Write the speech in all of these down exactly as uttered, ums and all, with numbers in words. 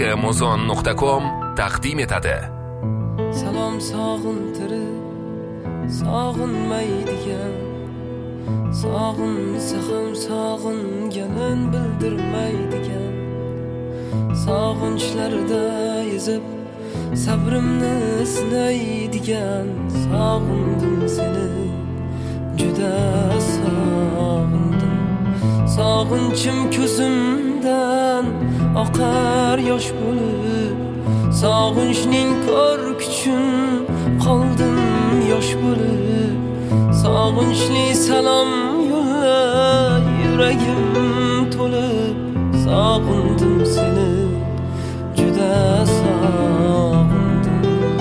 muzon nuqta com taqdim etadi. Salom sog'intirib, sog'inmaydigan, sog'insa ham sog'inganin bildirmaydigan, sog'inchlarda ezib sabrimni sinaydigan, sog'indim seni, juda sog'indim. Sog'inchim ko'zimdan oqar yosh bo'lib, sog'inchning ko'rkichun qoldim yosh bo'lib. Sog'inchli salom yo'lla, yuragim to'lib, sog'indim seni, juda sog'indim.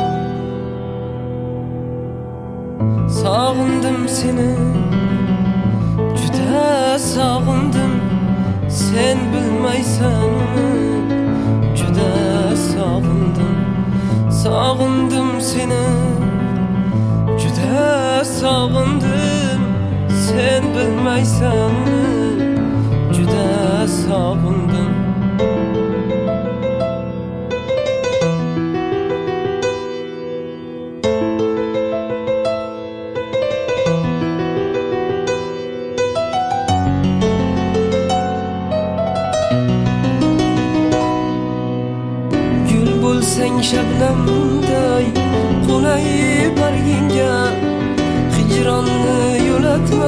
Sog'indim seni, juda sog'indim. Sen bilmaysan, juda sog'indim. Sog'indim seni, juda sog'indim. Sen bilmaysan, juda sog'indim. Sen shabnamday qo'nayib bargingga, hijronni yo'latma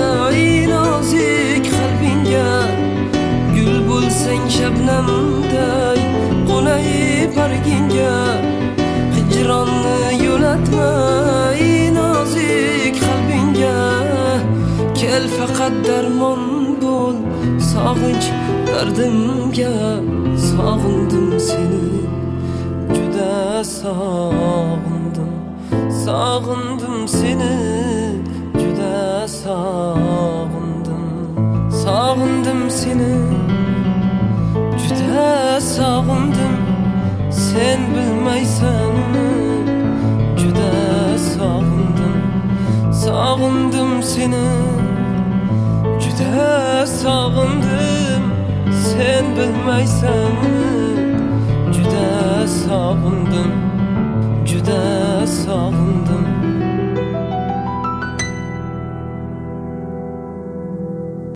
nozik qalbingga. Gul bo'lsang shabnamday qo'nayib bargingga, hijronni yo'latma nozik qalbingga. Kel faqat darmon bo'l sog'inch dardimga. Sog'indim seni, juda sog'indim. Sog'indim seni, juda sog'indim. Sog'indim seni, juda sog'indim. Sen bilmaysan, juda sog'indim. Sog'indim seni, juda sog'indim. Sen bilmaysan, juda sog'indim, juda sog'indim.